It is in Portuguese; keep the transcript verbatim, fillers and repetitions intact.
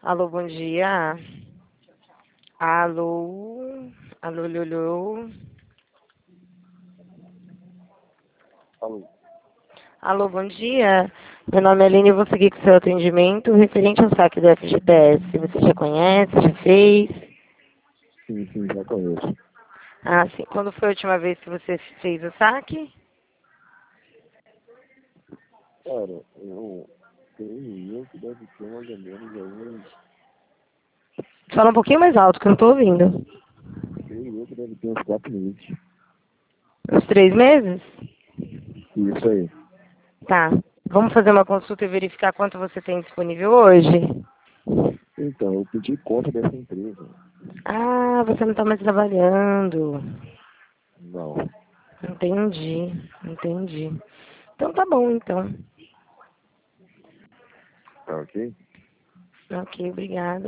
Alô, bom dia. Alô, alô, alô, alô. Alô. Alô, bom dia. Meu nome é Aline e vou seguir com o seu atendimento referente ao saque do F G T S. Você já conhece, já fez? Sim, sim, já conheço. Ah, sim. Quando foi a última vez que você fez o saque? Cara, eu creio eu que deve ter mais ou menos aí uns. Fala um pouquinho mais alto, que eu não tô ouvindo. Creio eu que deve ter uns quatro meses. Uns três meses? Isso aí. Tá. Vamos fazer uma consulta e verificar quanto você tem disponível hoje? Então, eu pedi conta dessa empresa. Ah, você não tá mais trabalhando. Não. Entendi, entendi. Então tá bom, então. Tá ok? Ok, obrigada.